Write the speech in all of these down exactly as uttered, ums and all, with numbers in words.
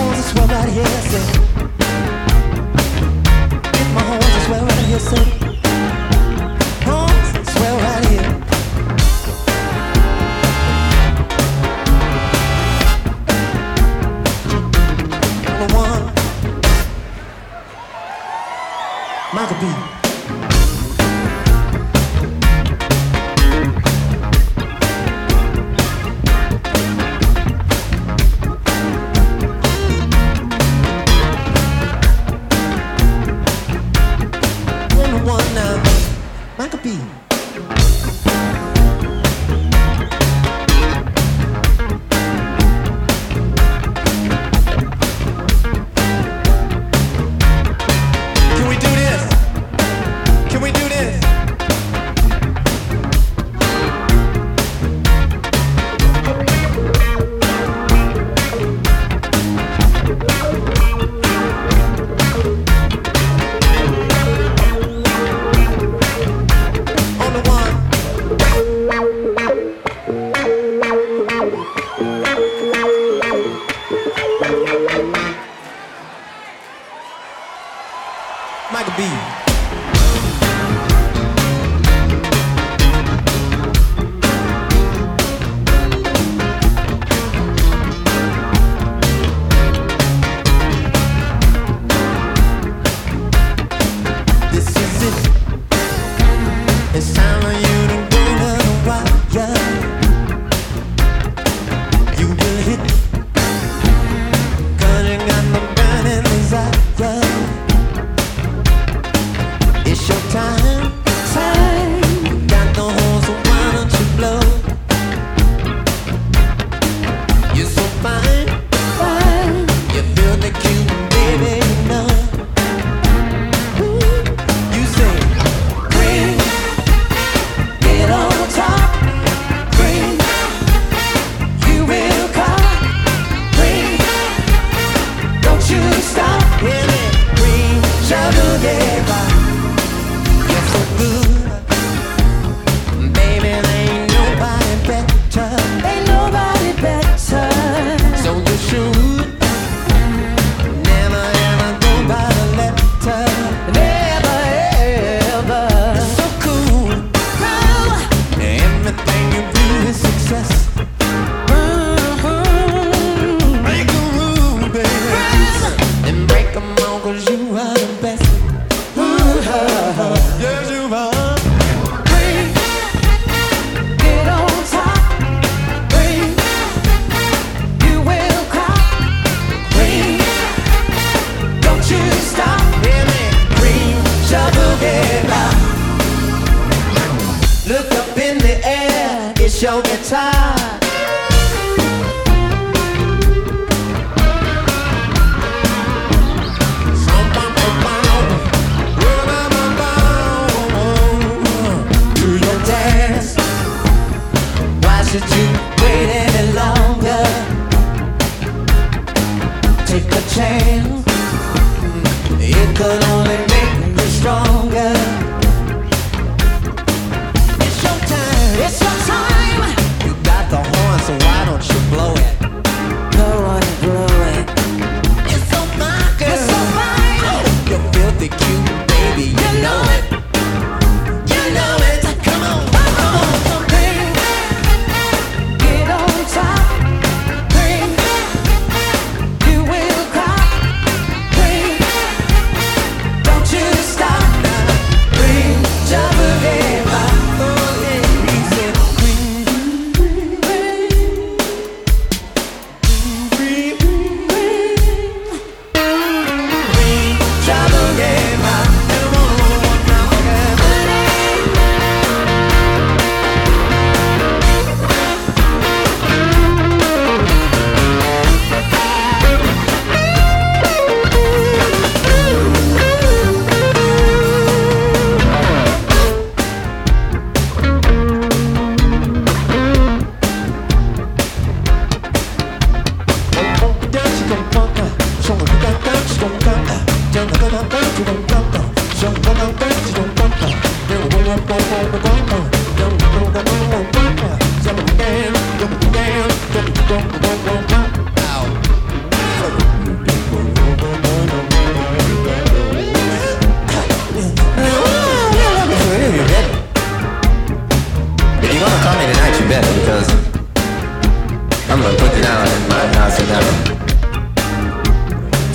horns, I swear right here, say. Get my horns, I swear right here, say. Horns, I swear right here. Only one. Michael B.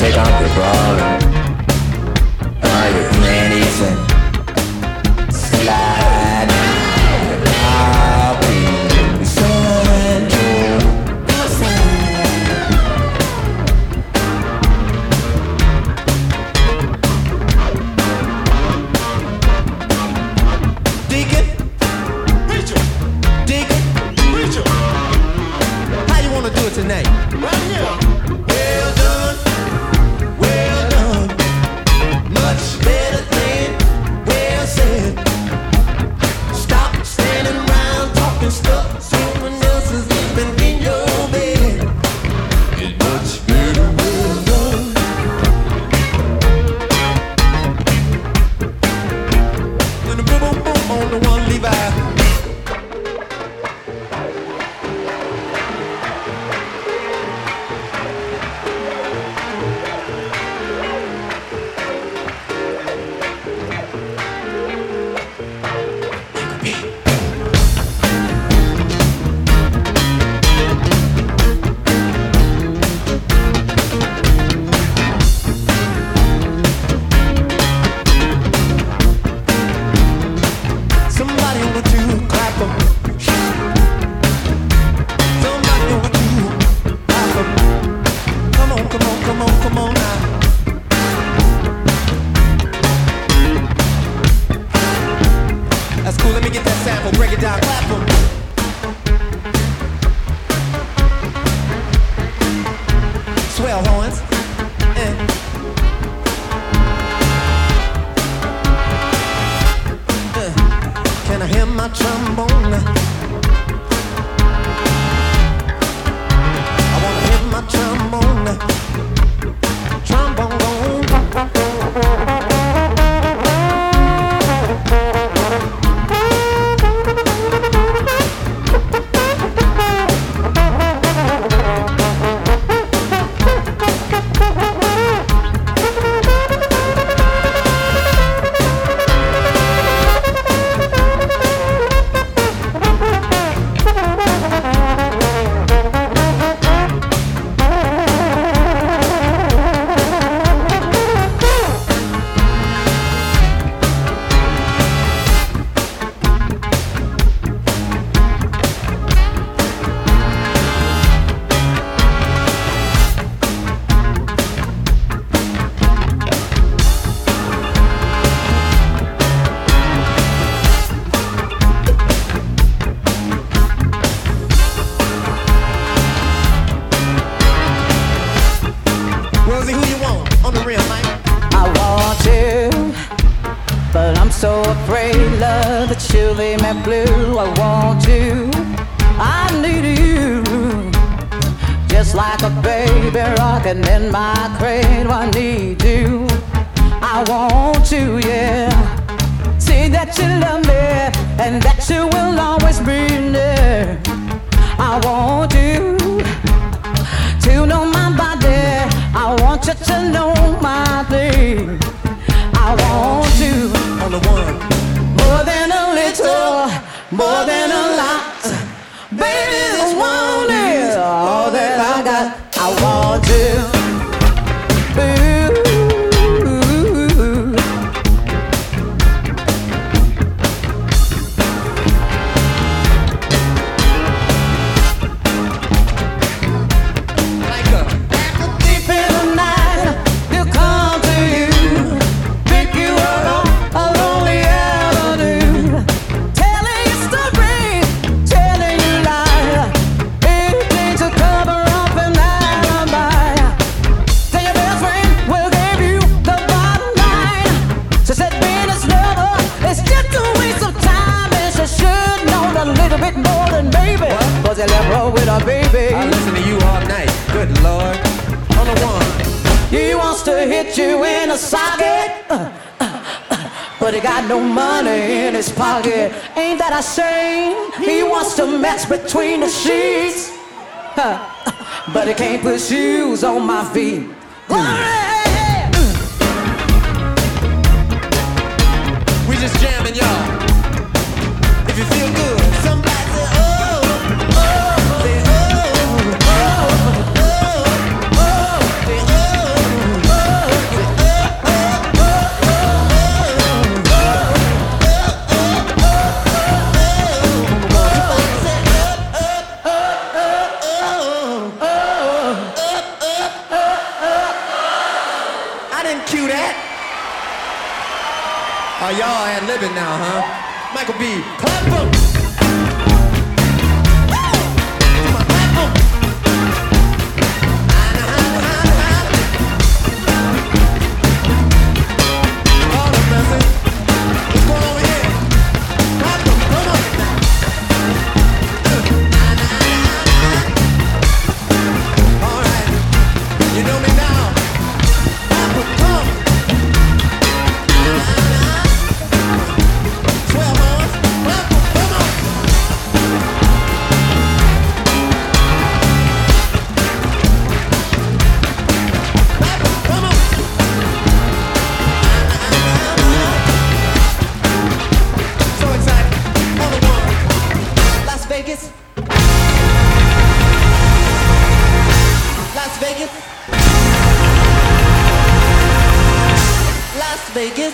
Take off your bra, all your panties and slide. I'll be beside you, beside. Deacon, preacher, Deacon, preacher. How you wanna do it tonight? Right here. Well done, well done. Much better than well said. Stop standing around talking stuff. Someone else is sleeping in your bed. It's much better, well done. When the boom boom boom on the one Levi. Somebody over to clap 'em. Somebody over to clap 'em. Come on, come on, come on, come on now. That's cool, let me get that sample, break it down, clap 'em. Swell horns. Eh. Can I hear my trombone? I wanna hear my trombone. Trombone. Rosie, who you want on the rim, Mike? I want you, but I'm so afraid, love, that you'll leave me blue. I want you, I need you, just like a baby rocking in my cradle. I need you, I want you, yeah. See that you love me and that you will always be there. I want you to know my body. I want you to know my thing. I want you On the one. more than a little, more than a lot. Baby, this one is all that I got. I want you. Ooh. Like a Deep in the night, you come to you, pick you up a lonely avenue, telling you story, telling you lie, anything to cover up an alibi. Tell your best friend will give you the bottom line. She said being a lover is just a waste of time, and she should know a little bit more than baby, cause you left her with a baby. I listen to you all night. Good Lord. On the one. He wants to hit you in the socket, uh, uh, uh, but he got no money in his pocket. Ain't that a shame? He wants to mess between the sheets, uh, uh, but he can't put shoes on my feet. We just jamming, y'all. If you feel good, somebody say, oh, oh, say, oh, oh, oh, oh, say, oh. didn't cue that. Oh, y'all had living now, huh? Michael B. Clap 'em. Come on, clap 'em. Lord have mercy. What's going on over here? Clap 'em. Come on. All right. You know me now. Clap 'em. Come. Swell horns. Clap 'em. Come on. Clap 'em. Come on. So excited. On the one. Las Vegas. Las Vegas. Las Vegas.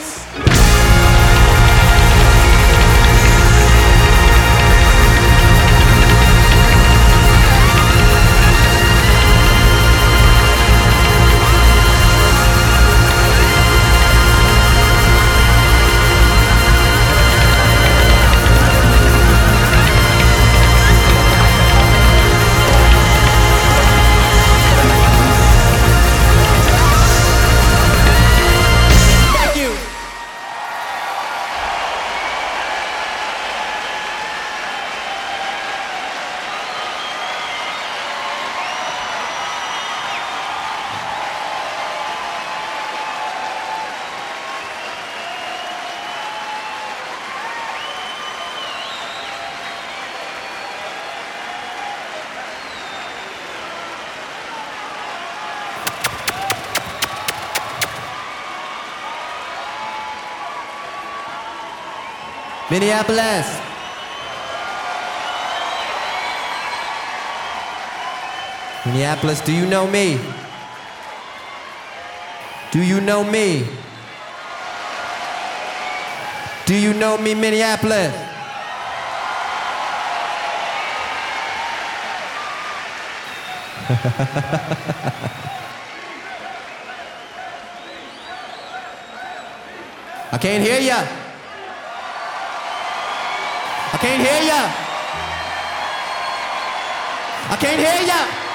Thank you. Minneapolis. Minneapolis, do you know me? Do you know me? Do you know me, Minneapolis? I can't hear ya. I can't hear ya. I can't hear ya.